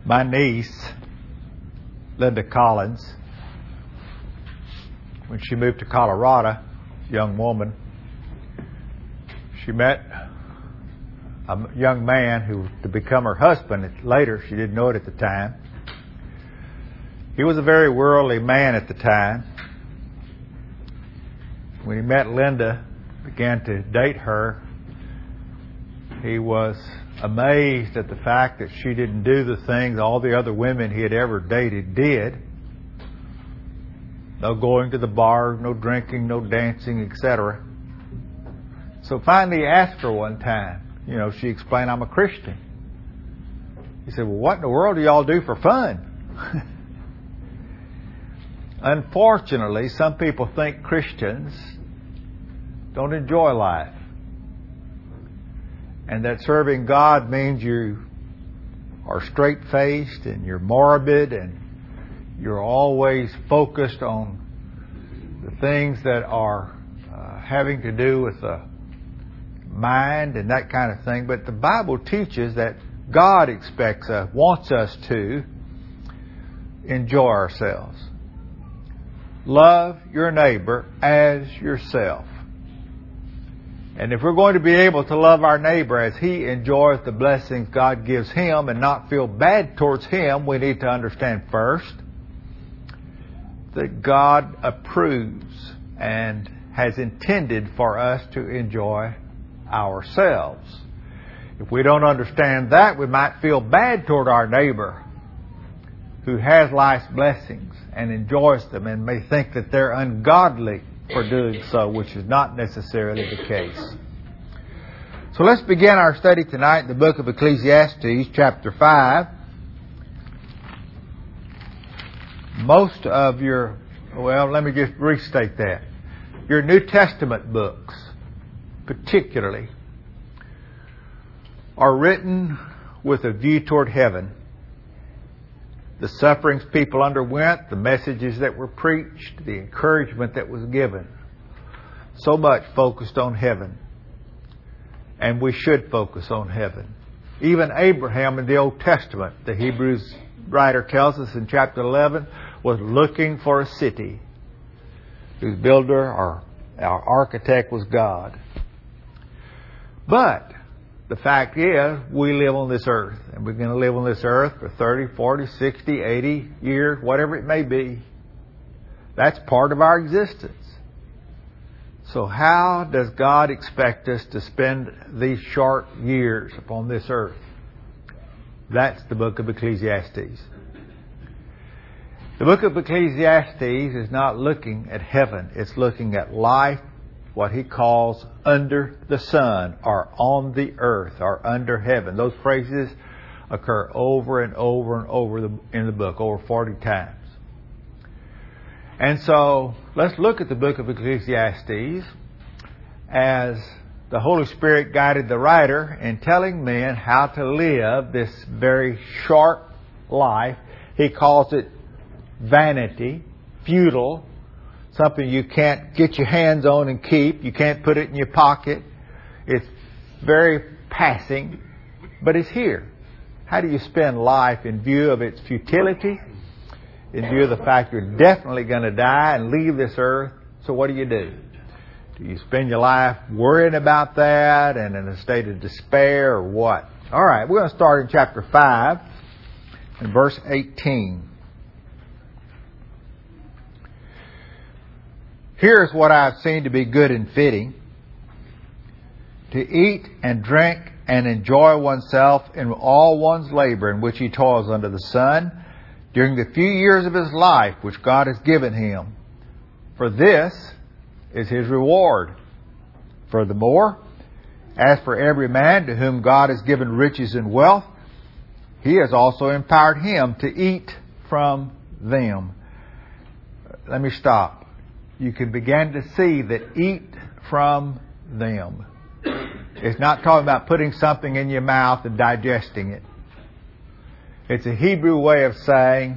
My niece, Linda Collins, when she moved to Colorado, young woman, she met a young man who was to become her husband later. She didn't know it at the time. He was a very worldly man at the time. When he met Linda, began to date her, he was amazed at the fact that she didn't do the things all the other women he had ever dated did. No going to the bar, no drinking, no dancing, etc. So finally he asked her one time, she explained, "I'm a Christian." He said, "Well, what in the world do y'all do for fun?" Unfortunately, some people think Christians don't enjoy life, and that serving God means you are straight-faced and you're morbid and you're always focused on the things that are having to do with the mind and that kind of thing. But the Bible teaches that God wants us to enjoy ourselves. Love your neighbor as yourself. And if we're going to be able to love our neighbor as he enjoys the blessings God gives him and not feel bad towards him, we need to understand first that God approves and has intended for us to enjoy ourselves. If we don't understand that, we might feel bad toward our neighbor who has life's blessings and enjoys them and may think that they're ungodly for doing so, which is not necessarily the case. So let's begin our study tonight in the book of Ecclesiastes, chapter 5. Most of let me just restate that. Your New Testament books, particularly, are written with a view toward heaven. The sufferings people underwent, the messages that were preached, the encouragement that was given, so much focused on heaven. And we should focus on heaven. Even Abraham in the Old Testament, the Hebrews writer tells us in chapter 11, was looking for a city whose builder or our architect was God. But the fact is, we live on this earth, and we're going to live on this earth for 30, 40, 60, 80 years, whatever it may be. That's part of our existence. So how does God expect us to spend these short years upon this earth? That's the book of Ecclesiastes. The book of Ecclesiastes is not looking at heaven. It's looking at life, what he calls under the sun, or on the earth, or under heaven. Those phrases occur over and over and over in the book, over 40 times. And so, let's look at the book of Ecclesiastes as the Holy Spirit guided the writer in telling men how to live this very short life. He calls it vanity, futile, something you can't get your hands on and keep. You can't put it in your pocket. It's very passing, but it's here. How do you spend life in view of its futility? In view of the fact you're definitely going to die and leave this earth? So what do? Do you spend your life worrying about that and in a state of despair, or what? All right, we're going to start in chapter 5 and verse 18. Here's what I've seen to be good and fitting: to eat and drink and enjoy oneself in all one's labor in which he toils under the sun during the few years of his life which God has given him. For this is his reward. Furthermore, as for every man to whom God has given riches and wealth, he has also empowered him to eat from them. Let me stop. You can begin to see that eat from them. It's not talking about putting something in your mouth and digesting it. It's a Hebrew way of saying,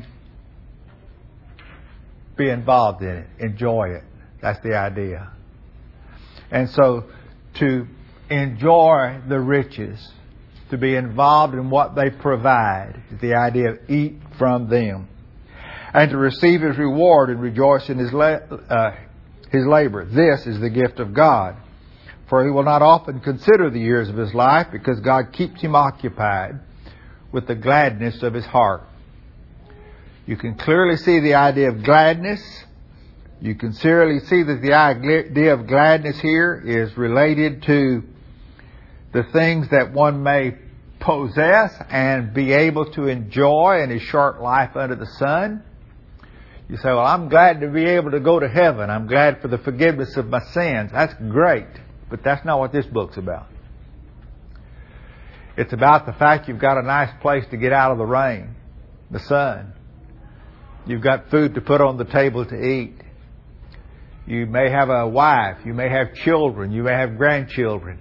be involved in it, enjoy it. That's the idea. And so, to enjoy the riches to be involved in what they provide. It's the idea of eat from them. And to receive His reward and rejoice in His labor. This is the gift of God. For he will not often consider the years of his life, because God keeps him occupied with the gladness of his heart. You can clearly see the idea of gladness. You can clearly see that the idea of gladness here is related to the things that one may possess and be able to enjoy in his short life under the sun. You say, well, I'm glad to be able to go to heaven. I'm glad for the forgiveness of my sins. That's great. But that's not what this book's about. It's about the fact you've got a nice place to get out of the rain, the sun. You've got food to put on the table to eat. You may have a wife. You may have children. You may have grandchildren.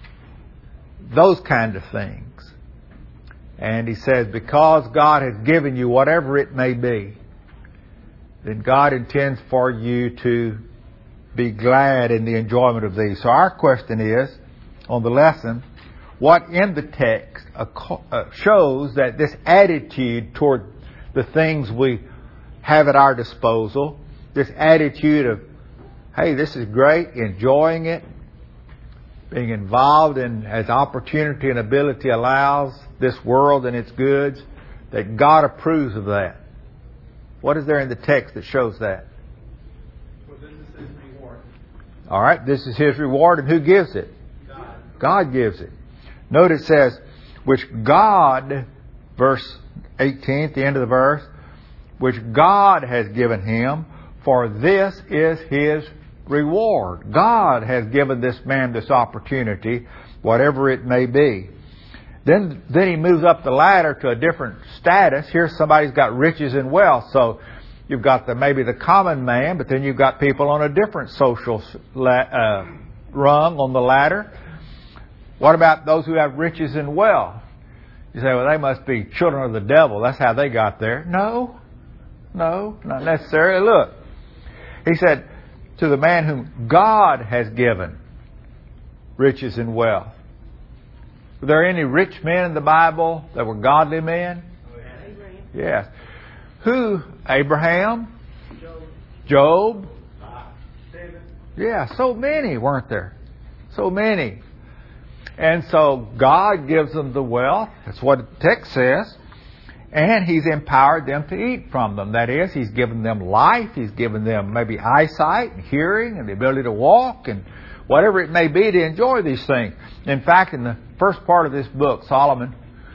Those kind of things. And he says, because God has given you whatever it may be, then God intends for you to be glad in the enjoyment of these. So our question is, on the lesson, what in the text shows that this attitude toward the things we have at our disposal, this attitude of, hey, this is great, enjoying it, being involved in, as opportunity and ability allows, this world and its goods, that God approves of that. What is there in the text that shows that? Well, this is His reward. All right, this is His reward, and who gives it? God. God gives it. Note it says, which God, verse 18, at the end of the verse, which God has given him, for this is His reward. God has given this man this opportunity, whatever it may be. Then he moves up the ladder to a different status. Here somebody's got riches and wealth. So you've got maybe the common man, but then you've got people on a different social rung on the ladder. What about those who have riches and wealth? You say, well, they must be children of the devil. That's how they got there. No, not necessarily. Look, he said, to the man whom God has given riches and wealth. Were there any rich men in the Bible that were godly men? Abraham. Yes. Who? Abraham? Job. Job? David. Yeah, so many, weren't there? So many. And so God gives them the wealth. That's what the text says. And He's empowered them to eat from them. That is, He's given them life. He's given them maybe eyesight and hearing and the ability to walk and whatever it may be to enjoy these things. In fact, in the first part of this book, Solomon,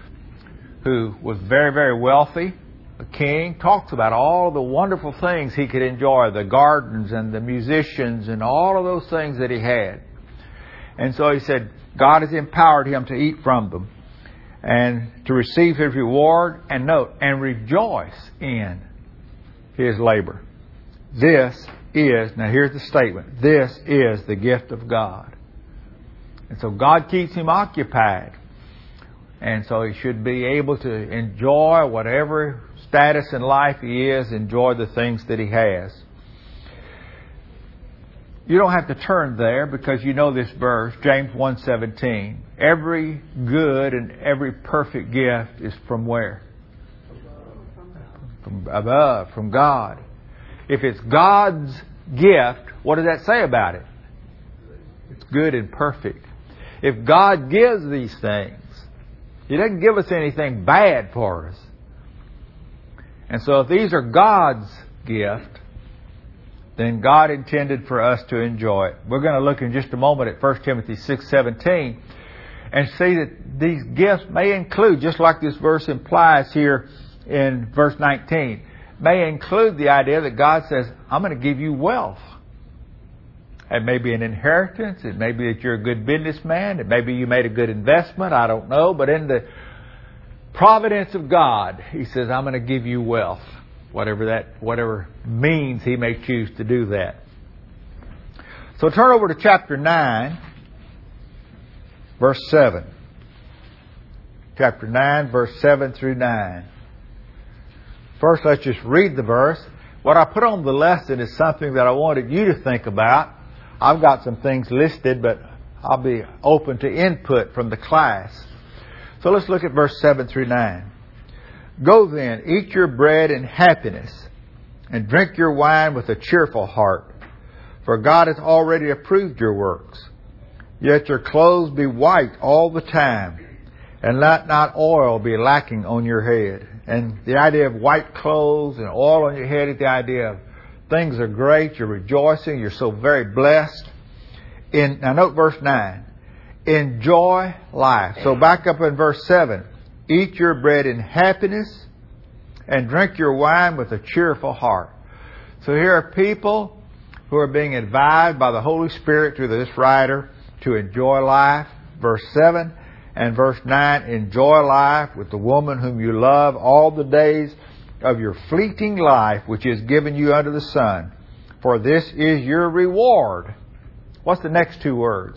who was very, very wealthy, a king, talks about all the wonderful things he could enjoy, the gardens and the musicians and all of those things that he had. And so he said, God has empowered him to eat from them and to receive his reward, and note, and rejoice in his labor. This is, now here's the statement, this is the gift of God. And so God keeps him occupied. And so he should be able to enjoy whatever status in life he is, enjoy the things that he has. You don't have to turn there because you know this verse, James 1:17. Every good and every perfect gift is from where? From above, from God. If it's God's gift, what does that say about it? It's good and perfect. If God gives these things, He doesn't give us anything bad for us. And so if these are God's gift, then God intended for us to enjoy it. We're going to look in just a moment at 1 Timothy 6:17 and see that these gifts may include, just like this verse implies here in verse 19, may include the idea that God says, I'm going to give you wealth. It may be an inheritance. It may be that you're a good businessman. It may be you made a good investment. I don't know. But in the providence of God, He says, I'm going to give you wealth. Whatever means He may choose to do that. So turn over to chapter 9, verse 7. Chapter 9, verse 7 through 9. First, let's just read the verse. What I put on the lesson is something that I wanted you to think about. I've got some things listed, but I'll be open to input from the class. So let's look at verse 7 through 9. Go then, eat your bread in happiness, and drink your wine with a cheerful heart. For God has already approved your works. Yet your clothes be white all the time, and let not oil be lacking on your head. And the idea of white clothes and oil on your head is the idea of things are great, you're rejoicing, you're so very blessed. Now note verse 9. Enjoy life. So back up in verse 7. Eat your bread in happiness and drink your wine with a cheerful heart. So here are people who are being advised by the Holy Spirit through this writer to enjoy life. Verse 7 and verse 9. Enjoy life with the woman whom you love all the days of your fleeting life, which is given you under the sun. For this is your reward. What's the next two words?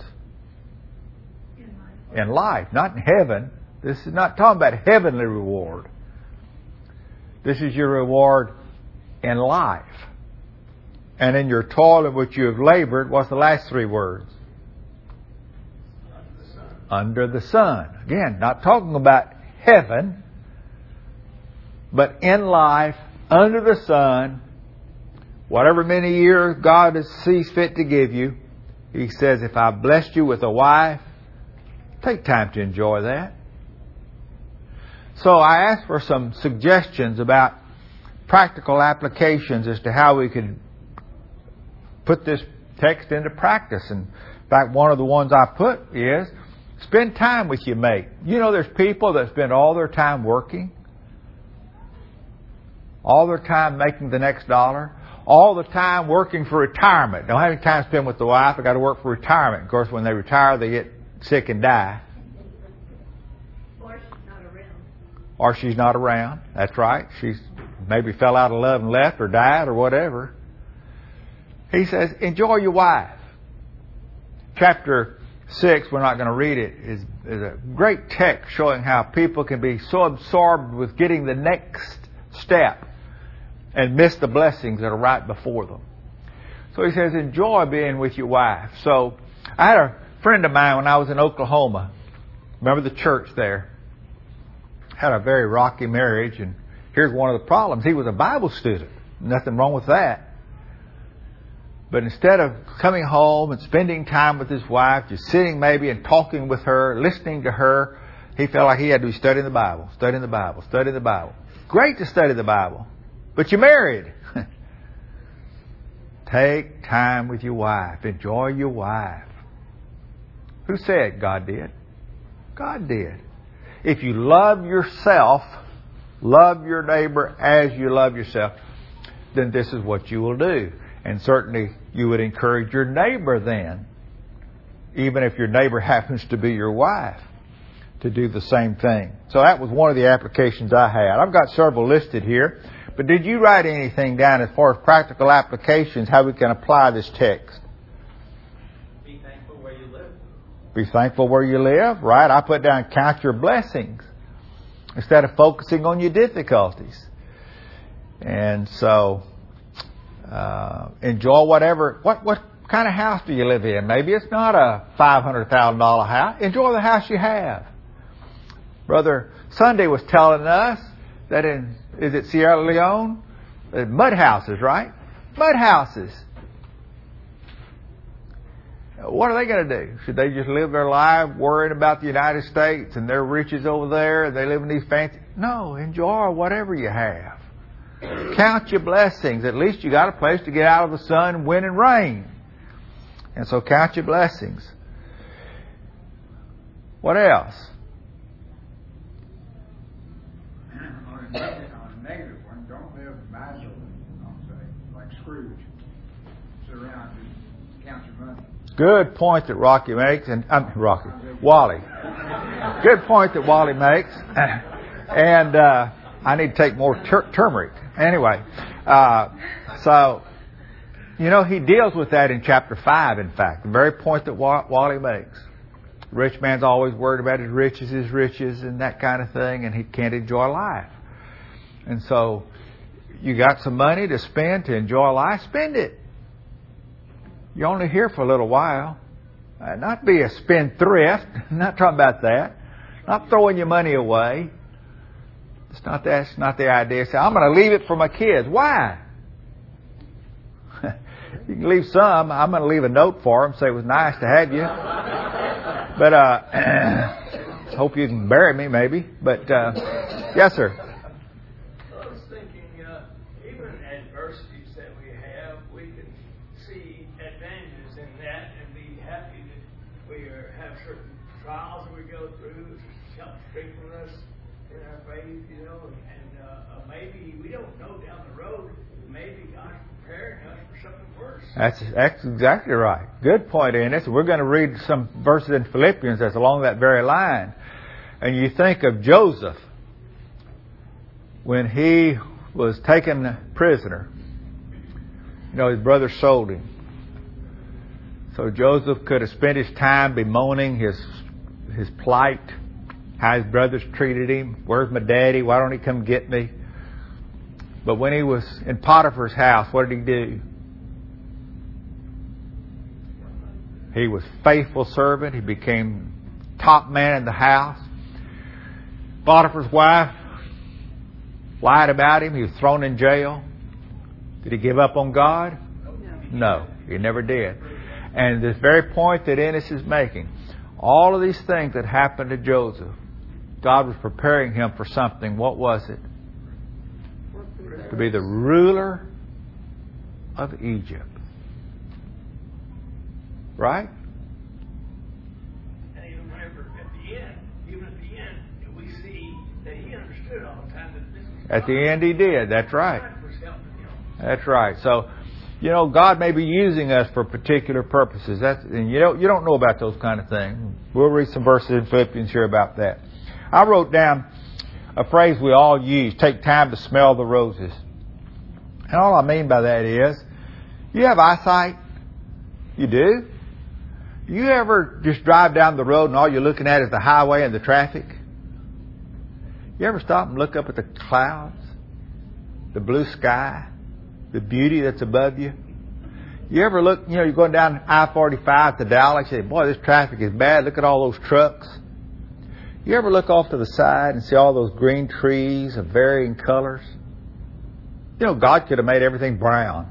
In life, not in heaven. This is not talking about heavenly reward. This is your reward in life. And in your toil in which you have labored, what's the last three words? Under the sun. Again, not talking about heaven, but in life, under the sun, whatever many years God sees fit to give you. He says, if I blessed you with a wife, take time to enjoy that. So I asked for some suggestions about practical applications as to how we could put this text into practice. And in fact, one of the ones I put is, spend time with your mate. You know, there's people that spend all their time working, all their time making the next dollar, all the time working for retirement. Don't have any time to spend with the wife. I got to work for retirement. Of course, when they retire, they get sick and die. Or she's not around. That's right. She's maybe fell out of love and left or died or whatever. He says, enjoy your wife. Chapter 6, we're not going to read it, is a great text showing how people can be so absorbed with getting the next step and miss the blessings that are right before them. So he says, enjoy being with your wife. So I had a friend of mine when I was in Oklahoma. Remember the church there? Had a very rocky marriage, and here's one of the problems. He was a Bible student. Nothing wrong with that. But instead of coming home and spending time with his wife, just sitting maybe and talking with her, listening to her, he felt like he had to be studying the Bible, studying the Bible, studying the Bible. Great to study the Bible, but you're married. Take time with your wife. Enjoy your wife. Who said? God did. God did. If you love yourself, love your neighbor as you love yourself, then this is what you will do. And certainly you would encourage your neighbor then, even if your neighbor happens to be your wife, to do the same thing. So that was one of the applications I had. I've got several listed here. But did you write anything down as far as practical applications, how we can apply this text? Be thankful where you live. Be thankful where you live, right? I put down count your blessings instead of focusing on your difficulties. And so enjoy whatever. What kind of house do you live in? Maybe it's not a $500,000 house. Enjoy the house you have. Brother Sunday was telling us that is it Sierra Leone? Mud houses, right? Mud houses. What are they going to do? Should they just live their life worrying about the United States and their riches over there and they live in these fancy... No, enjoy whatever you have. Count your blessings. At least you got a place to get out of the sun, wind, and rain. And so count your blessings. What else? On a negative one, don't live miserly, I'll say, like Scrooge. Sit around and count your money. Good point that Rocky makes, and Wally. Good point that Wally makes, and I need to take more turmeric. Anyway, so you know he deals with that in chapter 5. In fact, the very point that Wally makes. Rich man's always worried about his riches, and that kind of thing, and he can't enjoy life. And so, you got some money to spend to enjoy life, spend it. You're only here for a little while. Not be a spendthrift. I'm not talking about that. Not throwing your money away. That's not the idea. Say, I'm going to leave it for my kids. Why? You can leave some. I'm going to leave a note for them. Say it was nice to have you. But hope you can bury me, maybe. But yes, sir. I was thinking, even adversities that we have, we can see advantages in that and be happy that we have certain trials that we go through to help strengthen us in our faith, you know, and maybe we don't know down the road, maybe God's preparing us for something worse. That's exactly right. Good point, Ennis. We're going to read some verses in Philippians that's along that very line. And you think of Joseph when he was taken prisoner. You know, his brother sold him. So Joseph could have spent his time bemoaning his plight, how his brothers treated him. Where's my daddy? Why don't he come get me? But when he was in Potiphar's house, what did he do? He was faithful servant. He became top man in the house. Potiphar's wife lied about him. He was thrown in jail. Did he give up on God? No, he never did. And this very point that Ennis is making, all of these things that happened to Joseph, God was preparing him for something. What was it? To be the ruler of Egypt. Right? And even whenever at the end, we see that he understood all the time that this was At the end he did. That's right. God was helping him. That's right. So, you know, God may be using us for particular purposes. And you don't know about those kind of things. We'll read some verses in Philippians here about that. I wrote down a phrase we all use, take time to smell the roses. And all I mean by that is, you have eyesight? You do? You ever just drive down the road and all you're looking at is the highway and the traffic? You ever stop and look up at the clouds, the blue sky, the beauty that's above you? You ever look, you're going down I-45 to Dallas, you say, boy, this traffic is bad. Look at all those trucks. You ever look off to the side and see all those green trees of varying colors? You know, God could have made everything brown.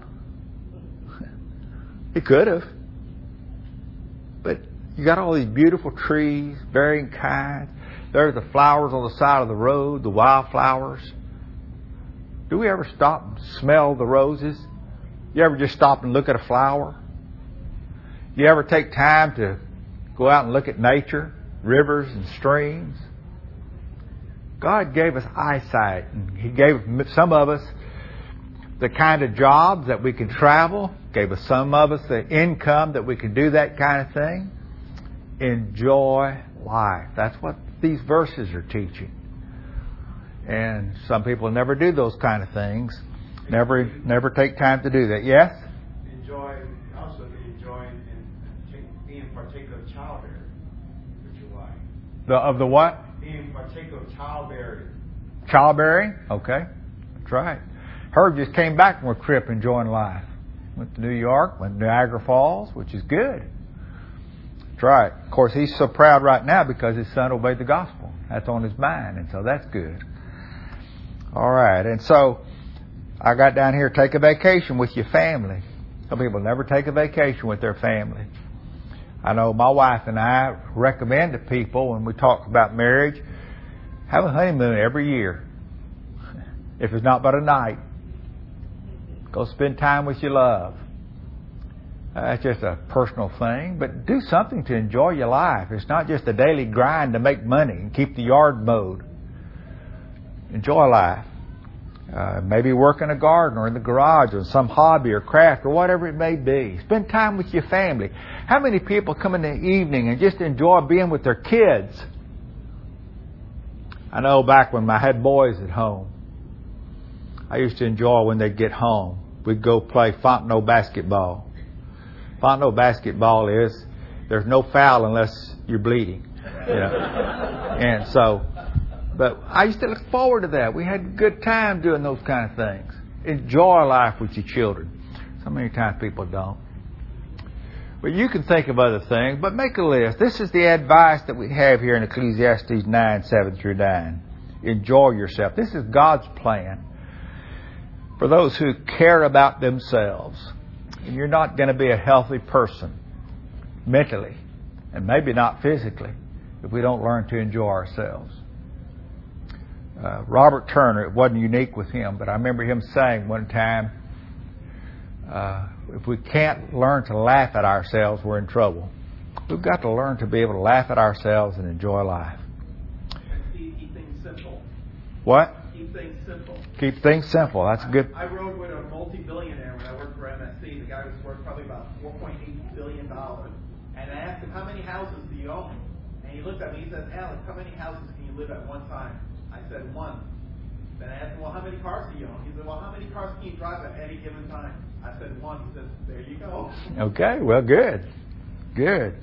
He could have. But you got all these beautiful trees, varying kinds. There are the flowers on the side of the road, the wildflowers. Do we ever stop and smell the roses? You ever just stop and look at a flower? You ever take time to go out and look at nature, rivers and streams? God gave us eyesight, and He gave some of us the kind of jobs that we can travel, gave us some of us the income that we can do that kind of thing. Enjoy life. That's what these verses are teaching. And some people never do those kind of things. Never take time to do that. Yes? Also be enjoying and being partaker of childbearing with your wife. Of the what? Being partaker of childbearing. Childbearing? Okay. That's right. Herb just came back from a trip enjoying life. Went to New York, went to Niagara Falls, which is good. That's right. Of course, he's so proud right now because his son obeyed the gospel. That's on his mind, and so that's good. All right. And so I got down here, take a vacation with your family. Some people never take a vacation with their family. I know my wife and I recommend to people when we talk about marriage, have a honeymoon every year. If it's not but a night, go spend time with your love. That's just a personal thing, but do something to enjoy your life. It's not just a daily grind to make money and keep the yard mowed. Enjoy life. Maybe work in a garden or in the garage or some hobby or craft or whatever it may be. Spend time with your family. How many people come in the evening and just enjoy being with their kids? I know back when I had boys at home, I used to enjoy when they'd get home. We'd go play Fontenot basketball. Fontenot basketball is, there's no foul unless you're bleeding. You know? And so, but I used to look forward to that. We had a good time doing those kind of things. Enjoy life with your children. So many times people don't. But you can think of other things, but make a list. This is the advice that we have here in Ecclesiastes 9:7-9. Enjoy yourself. This is God's plan for those who care about themselves. And you're not going to be a healthy person mentally, and maybe not physically, if we don't learn to enjoy ourselves. Robert Turner, it wasn't unique with him, but I remember him saying one time, if we can't learn to laugh at ourselves, we're in trouble. We've got to learn to be able to laugh at ourselves and enjoy life. Keep things simple. What? Keep things simple. Keep things simple. That's good. I rode with a multi-billionaire when I worked for MSC. The guy was worth probably about $4.8 billion. And I asked him, how many houses do you own? And he looked at me, he said, Alex, how many houses can you live at one time? I said, one. Then I asked him, well, how many cars do you own? He said, well, how many cars can you drive at any given time? I said, one. He said, there you go. Okay, well, good. Good.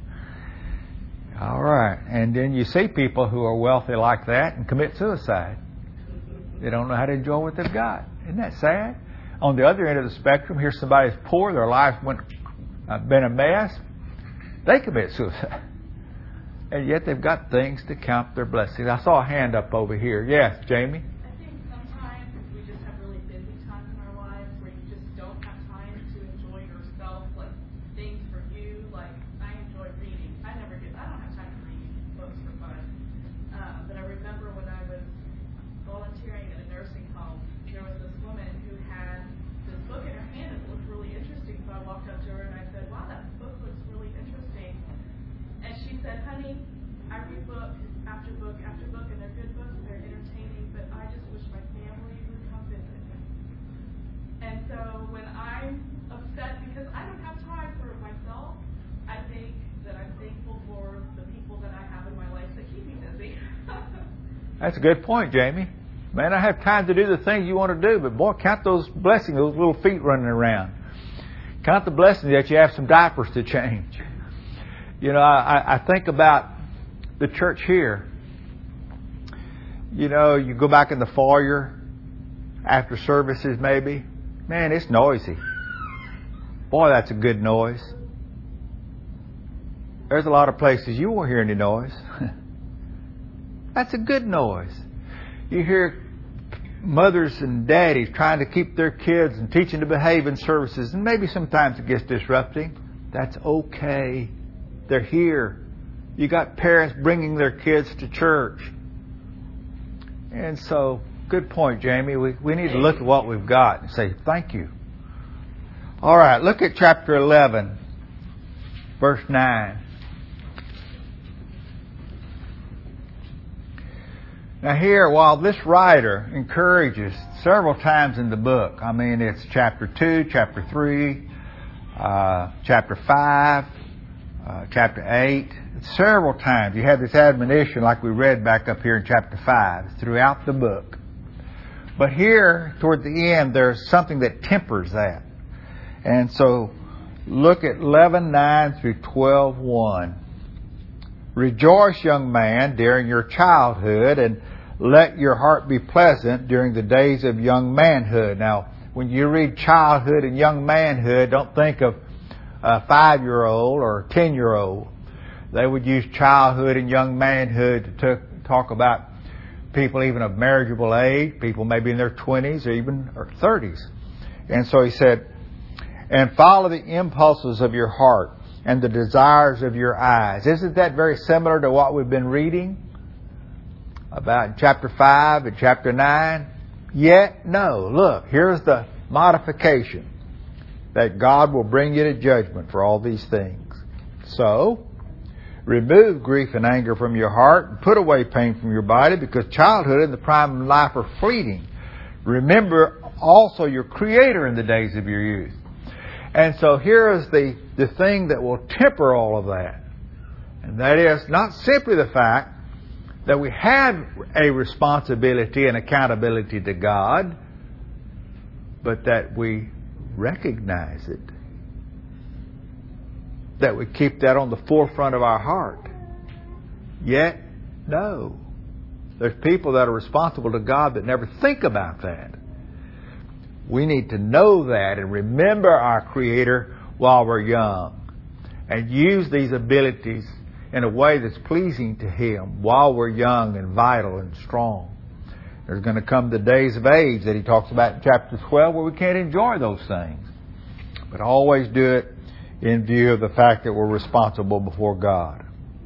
All right. And then you see people who are wealthy like that and commit suicide. They don't know how to enjoy what they've got. Isn't that sad? On the other end of the spectrum, here's somebody who's poor, their life been a mess. They commit suicide. And yet they've got things to count their blessings. I saw a hand up over here. Yes, Jamie? I think sometimes we just have really busy times in our lives where you just don't have time to enjoy yourself, like things for you. Like, I enjoy reading. I don't have time to read books for fun. But I remember when I was volunteering at a nursing home, there was this woman who had this book in her hand and it looked really interesting. So I walked up to her and I said, wow, that book looks really interesting. And she said, honey, I read book after book after book, and they're good books and they're entertaining, but I just wish my family would come visit me. And so when I'm upset because I don't have time for myself, I think that I'm thankful for the people that I have in my life that keep me busy. That's a good point, Jamie. Man, I have time to do the things you want to do, but boy, count those blessings, those little feet running around. Count the blessings that you have some diapers to change. You know, I think about the church here. You know, you go back in the foyer after services maybe. Man, it's noisy. Boy, that's a good noise. There's a lot of places you won't hear any noise. That's a good noise. You hear mothers and daddies trying to keep their kids and teaching to behave in services, and maybe sometimes it gets disrupting. That's okay. They're here. You got parents bringing their kids to church. And so, good point, Jamie. We need to look at what we've got and say, thank you. All right, look at chapter 11, verse 9. Now here, while this writer encourages several times in the book, I mean, it's chapter 2, chapter 3, chapter 5, chapter 8, several times you have this admonition like we read back up here in chapter 5 throughout the book. But here, toward the end, there's something that tempers that. And so, look at 11:9 through 12:1. Rejoice, young man, during your childhood, and let your heart be pleasant during the days of young manhood. Now, when you read childhood and young manhood, don't think of a 5-year-old or a 10-year-old. They would use childhood and young manhood to talk about people even of marriageable age, people maybe in their 20s or even 30s. And so he said, and follow the impulses of your heart and the desires of your eyes. Isn't that very similar to what we've been reading about in chapter 5 and chapter 9? Yet, no. Look, here's the modification. That God will bring you to judgment for all these things. So, remove grief and anger from your heart and put away pain from your body, because childhood and the prime of life are fleeting. Remember also your Creator in the days of your youth. And so here is the thing that will temper all of that. And that is not simply the fact that we have a responsibility and accountability to God, but that we recognize it. That we keep that on the forefront of our heart. Yet, no. There's people that are responsible to God that never think about that. We need to know that and remember our Creator while we're young. and use these abilities in a way that's pleasing to Him while we're young and vital and strong. There's going to come the days of age that He talks about in chapter 12 where we can't enjoy those things. But always do it in view of the fact that we're responsible before God.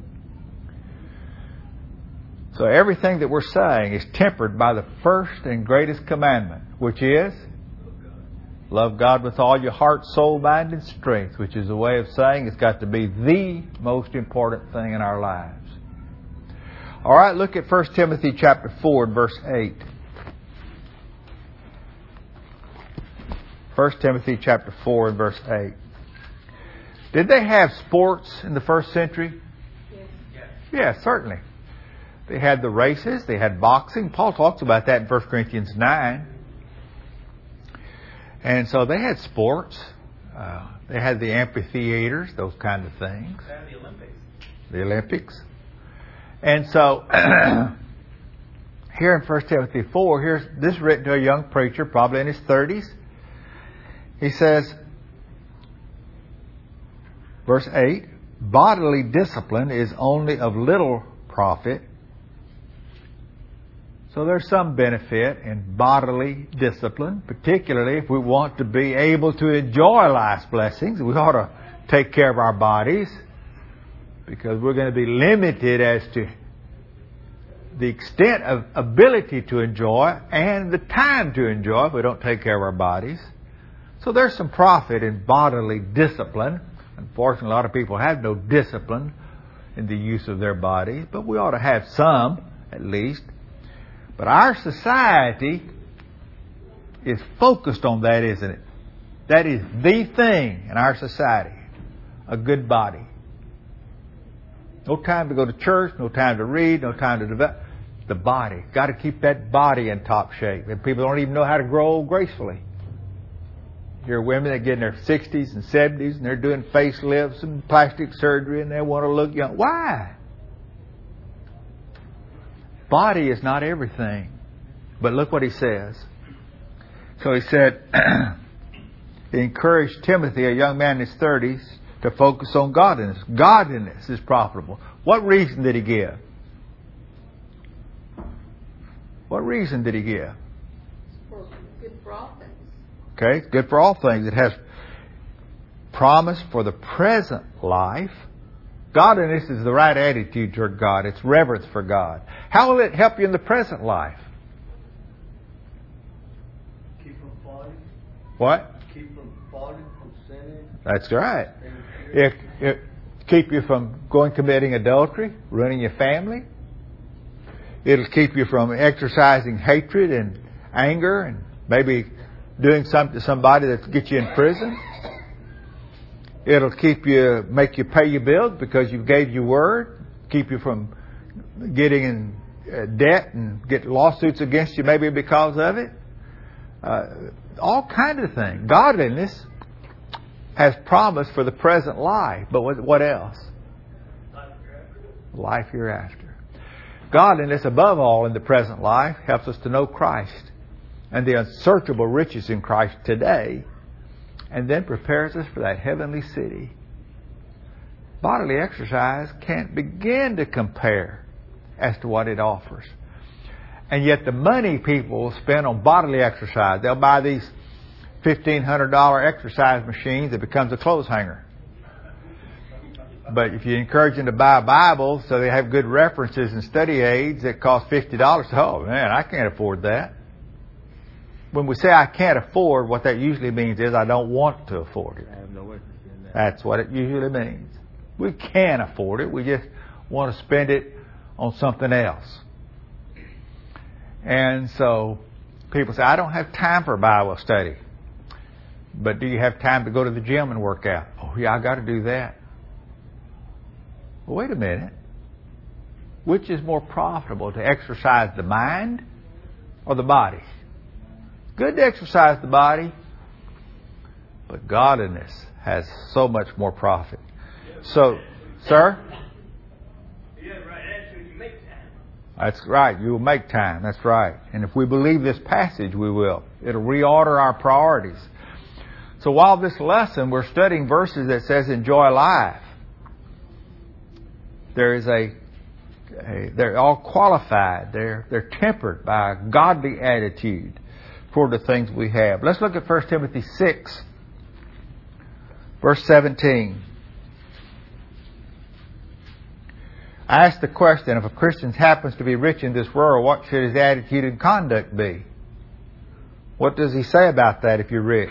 So everything that we're saying is tempered by the first and greatest commandment, which is love God with all your heart, soul, mind, and strength, which is a way of saying it's got to be the most important thing in our lives. All right, look at 1 Timothy chapter 4 and verse 8. 1 Timothy chapter 4 and verse 8. Did they have sports in the first century? Yes. Yes, certainly. They had the races. They had boxing. Paul talks about that in 1 Corinthians 9. And so they had sports. They had the amphitheaters, those kind of things. They had the Olympics. The Olympics. And so here in 1 Timothy 4, here's this written to a young preacher, probably in his 30s. He says, verse 8, bodily discipline is only of little profit. So there's some benefit in bodily discipline, particularly if we want to be able to enjoy life's blessings. We ought to take care of our bodies because we're going to be limited as to the extent of ability to enjoy and the time to enjoy if we don't take care of our bodies. So there's some profit in bodily discipline. Unfortunately, a lot of people have no discipline in the use of their bodies, but we ought to have some, at least. But our society is focused on that, isn't it? That is the thing in our society, a good body. No time to go to church, no time to read, no time to develop. The body. Got to keep that body in top shape. And people don't even know how to grow old gracefully. You hear women that get in their 60s and 70s and they're doing facelifts and plastic surgery and they want to look young. Why? Body is not everything. But look what he says. So he said, he encouraged Timothy, a young man in his 30s, to focus on godliness. Godliness is profitable. What reason did he give? What reason did he give? Good for all things. Okay, good for all things. It has promise for the present life. Godliness is the right attitude toward God. It's reverence for God. How will it help you in the present life? Keep from falling. What? Keep from falling, from sinning. That's right. It keep you from committing adultery, ruining your family. It'll keep you from exercising hatred and anger and maybe doing something to somebody that gets you in prison. It'll make you pay your bills because you gave your word. Keep you from getting in debt and get lawsuits against you maybe because of it. All kinds of things. Godliness has promise for the present life. But what else? Life hereafter. Godliness, above all, in the present life, helps us to know Christ and the unsearchable riches in Christ today, and then prepares us for that heavenly city. Bodily exercise can't begin to compare as to what it offers. And yet the money people will spend on bodily exercise, they'll buy these $1,500 exercise machines that becomes a clothes hanger. But if you encourage them to buy a Bible so they have good references and study aids that cost $50, oh man, I can't afford that. When we say I can't afford, what that usually means is I don't want to afford it. I have no interest in that. That's what it usually means. We can afford it. We just want to spend it on something else. And so people say, I don't have time for Bible study. But do you have time to go to the gym and work out? Oh yeah, I got to do that. Well, wait a minute. Which is more profitable, to exercise the mind or the body? Good to exercise the body, but godliness has so much more profit. So, sir? Yeah, right. That's when you make time. That's right. You will make time. That's right. And if we believe this passage, we will. It'll reorder our priorities. So while this lesson, we're studying verses that says enjoy life. they're all qualified. They're tempered by a godly attitude toward the things we have. Let's look at 1 Timothy 6, verse 17. I asked the question, if a Christian happens to be rich in this world, what should his attitude and conduct be? What does he say about that if you're rich?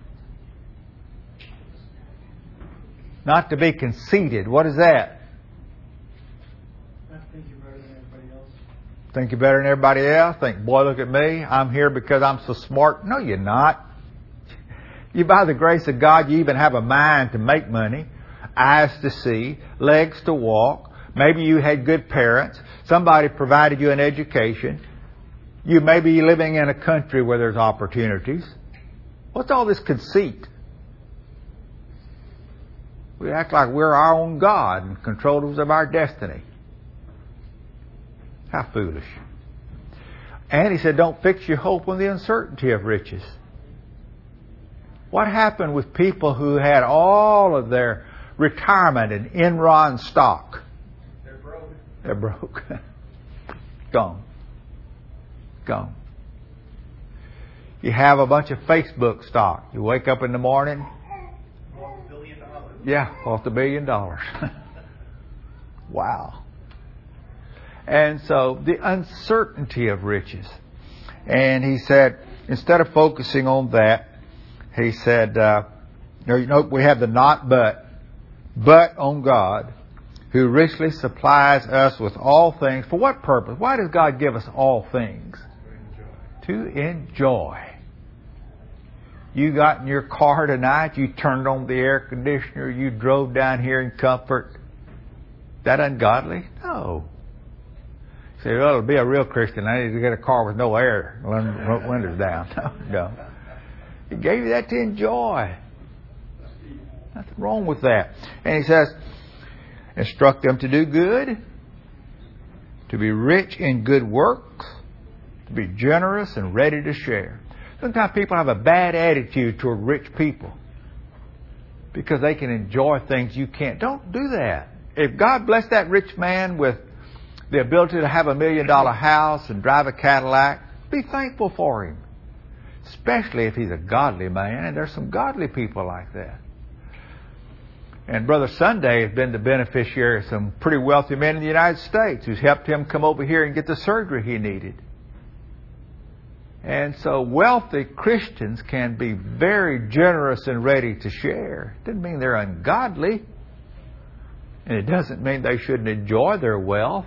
Not to be conceited. What is that? Not think you're better than everybody else. Think you're better than everybody else? Think, boy, look at me. I'm here because I'm so smart. No, you're not. You, by the grace of God, you even have a mind to make money, eyes to see, legs to walk. Maybe you had good parents. Somebody provided you an education. You may be living in a country where there's opportunities. What's all this conceit? We act like we're our own God and controllers of our destiny. How foolish. And he said, don't fix your hope on the uncertainty of riches. What happened with people who had all of their retirement in Enron stock? They're broke. Gone. You have a bunch of Facebook stock. You wake up in the morning. $1 billion. Yeah, off $1 billion. Wow. And so the uncertainty of riches. And he said, instead of focusing on that, he said, we have the not but on God, who richly supplies us with all things. For what purpose? Why does God give us all things? To enjoy. You got in your car tonight, you turned on the air conditioner, you drove down here in comfort. That ungodly? No. You say, well, to be a real Christian, I need to get a car with no air, windows down. No. He gave you that to enjoy. Nothing wrong with that. And he says, instruct them to do good, to be rich in good works, to be generous and ready to share. Sometimes people have a bad attitude toward rich people because they can enjoy things you can't. Don't do that. If God blessed that rich man with the ability to have $1 million house and drive a Cadillac, be thankful for him. Especially if he's a godly man, and there's some godly people like that. And Brother Sunday has been the beneficiary of some pretty wealthy men in the United States who's helped him come over here and get the surgery he needed. And so wealthy Christians can be very generous and ready to share. It doesn't mean they're ungodly. And it doesn't mean they shouldn't enjoy their wealth.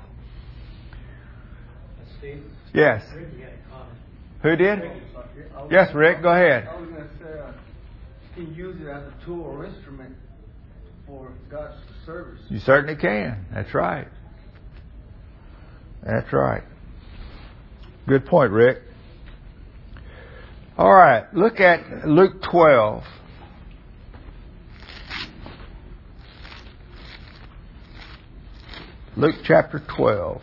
Steve? Yes. Rick, you had a comment. Who did? Yes, Rick, go ahead. I was going to say, you can use it as a tool or instrument for God's service. You certainly can. That's right. That's right. Good point, Rick. All right, look at Luke 12. Luke chapter 12.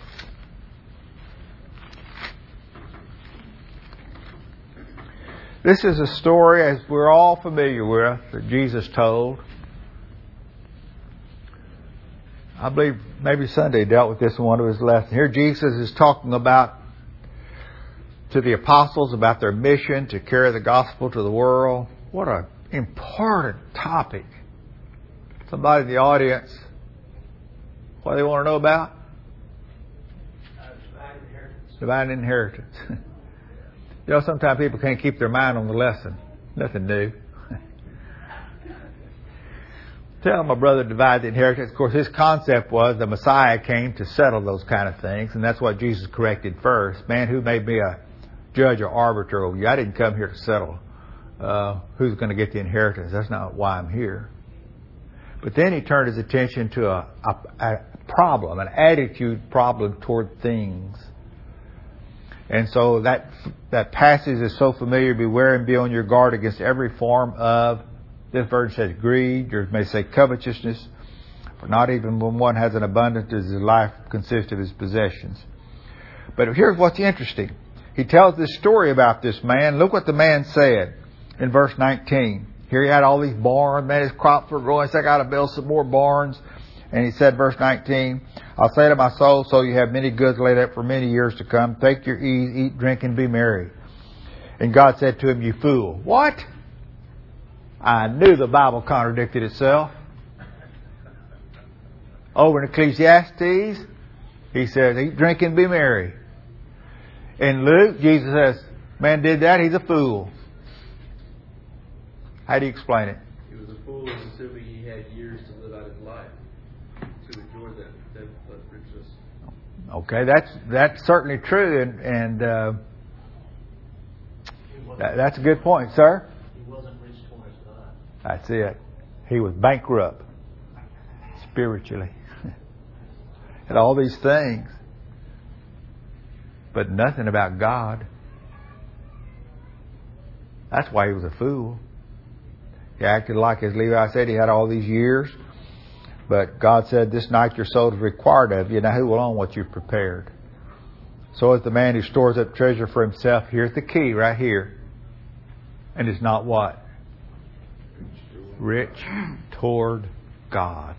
This is a story, as we're all familiar with, that Jesus told. I believe maybe Sunday dealt with this in one of his lessons. Here Jesus is talking about to the apostles about their mission to carry the gospel to the world. What an important topic. Somebody in the audience, what do they want to know about? Divine inheritance. Divine inheritance. You know, sometimes people can't keep their mind on the lesson. Nothing new. Tell my brother to divide the inheritance. Of course, his concept was the Messiah came to settle those kind of things, and that's what Jesus corrected first. Man, who made me a judge or arbiter over you? I didn't come here to settle who's going to get the inheritance. That's not why I'm here. But then he turned his attention to a problem, an attitude problem toward things. And so that passage is so familiar. Beware and be on your guard against every form of, this verse says greed, or it may say covetousness. For not even when one has an abundance does his life consist of his possessions. But here's what's interesting. He tells this story about this man. Look what the man said in verse 19. Here he had all these barns. Man, his crops were growing. So I got to build some more barns. And he said, verse 19, I'll say to my soul, so you have many goods laid up for many years to come. Take your ease, eat, drink, and be merry. And God said to him, you fool. What? I knew the Bible contradicted itself. Over in Ecclesiastes, he says, eat, drink, and be merry. In Luke, Jesus says, man did that, he's a fool. How do you explain it? He was a fool, assuming he had years to live out his life to enjoy that richness. Okay, that's certainly true, and that's a good point, sir. He wasn't rich for his life. That's it. He was bankrupt spiritually. And all these things. But nothing about God. That's why he was a fool. He acted like, as Levi said, he had all these years. But God said, this night your soul is required of you. Now who will own what you've prepared? So is the man who stores up treasure for himself. Here's the key right here. And it's not what? Rich toward God.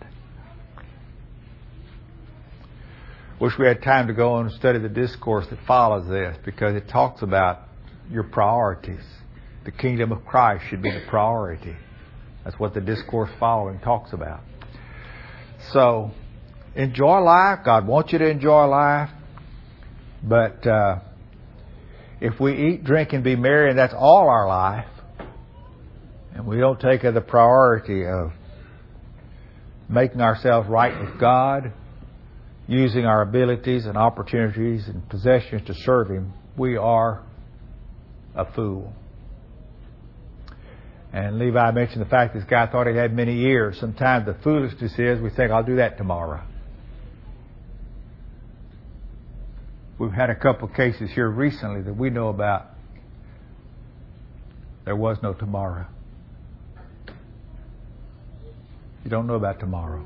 Wish we had time to go on and study the discourse that follows this, because it talks about your priorities. The kingdom of Christ should be the priority. That's what the discourse following talks about. So, enjoy life. God wants you to enjoy life. But if we eat, drink, and be merry, and that's all our life, and we don't take the priority of making ourselves right with God, using our abilities and opportunities and possessions to serve Him, we are a fool. And Levi mentioned the fact this guy thought he had many years. Sometimes the foolishness is we think, I'll do that tomorrow. We've had a couple of cases here recently that we know about. There was no tomorrow. You don't know about tomorrow.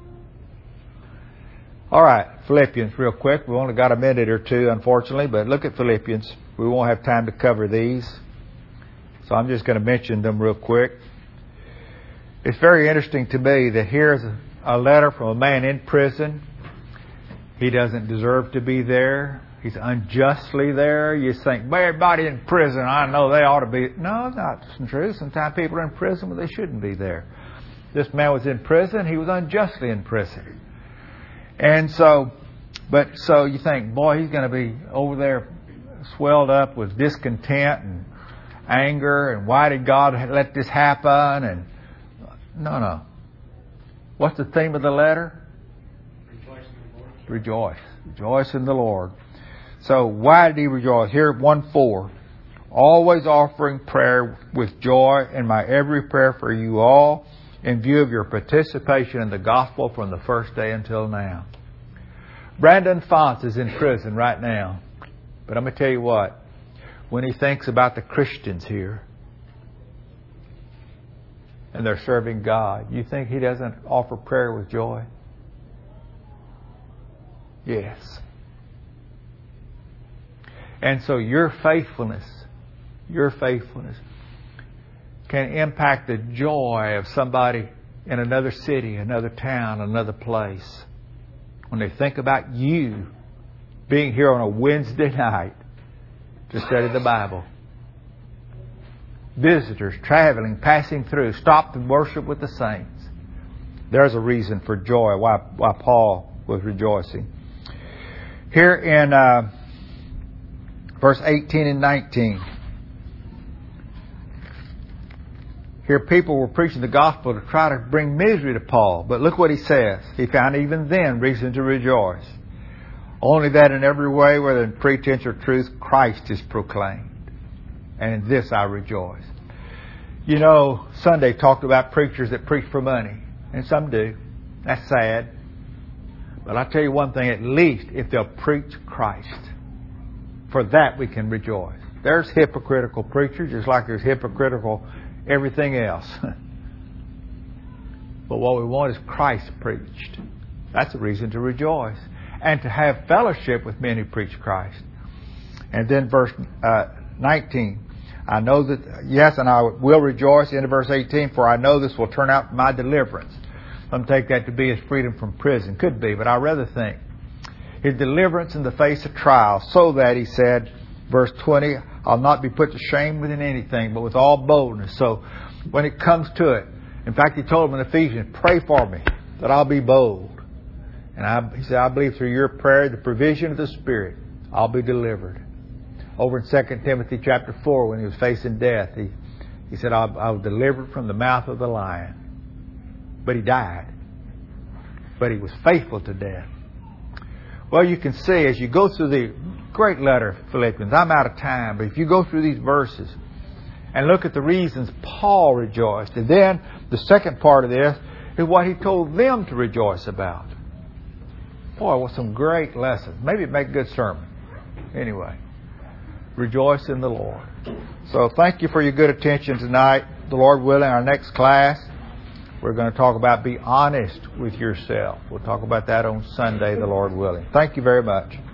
All right, Philippians real quick. We've only got a minute or two, unfortunately, but look at Philippians. We won't have time to cover these. So I'm just going to mention them real quick. It's very interesting to me that here's a letter from a man in prison. He doesn't deserve to be there. He's unjustly there. You think, well, everybody in prison, I know they ought to be. No, not true. Sometimes people are in prison when they shouldn't be there. This man was in prison. He was unjustly in prison. And so you think, boy, he's going to be over there swelled up with discontent and anger, and why did God let this happen? And no. What's the theme of the letter? Rejoice. Rejoice in the Lord. So why did he rejoice? Here, 1:4. Always offering prayer with joy in my every prayer for you all, in view of your participation in the gospel from the first day until now. Brandon Fonts is in prison right now. But I'm going to tell you what. When he thinks about the Christians here and they're serving God, you think he doesn't offer prayer with joy? Yes. And so your faithfulness can impact the joy of somebody in another city, another town, another place. When they think about you being here on a Wednesday night to study the Bible. Visitors traveling, passing through, stopped and worship with the saints. There's a reason for joy, why Paul was rejoicing. Here in verse 18 and 19. Here people were preaching the gospel to try to bring misery to Paul. But look what he says. He found even then reason to rejoice. Only that in every way, whether in pretense or truth, Christ is proclaimed. And in this I rejoice. You know, Sunday talked about preachers that preach for money. And some do. That's sad. But I'll tell you one thing, at least if they'll preach Christ, for that we can rejoice. There's hypocritical preachers, just like there's hypocritical everything else. But what we want is Christ preached. That's a reason to rejoice. And to have fellowship with men who preach Christ. And then verse 19. I know that, yes, and I will rejoice. Into verse 18, for I know this will turn out my deliverance. Some take that to be his freedom from prison. Could be, but I rather think his deliverance in the face of trial, so that, he said, verse 20, I'll not be put to shame within anything, but with all boldness. So when it comes to it, in fact, he told him in Ephesians, pray for me that I'll be bold. And he said, I believe through your prayer, the provision of the Spirit, I'll be delivered. Over in 2 Timothy chapter 4, when he was facing death, he said, I was delivered from the mouth of the lion. But he died. But he was faithful to death. Well, you can see as you go through the great letter of Philippians, I'm out of time, but if you go through these verses and look at the reasons Paul rejoiced, and then the second part of this is what he told them to rejoice about. Boy, what some great lessons. Maybe it'd make a good sermon. Anyway, rejoice in the Lord. So thank you for your good attention tonight. The Lord willing, our next class, we're going to talk about be honest with yourself. We'll talk about that on Sunday, the Lord willing. Thank you very much.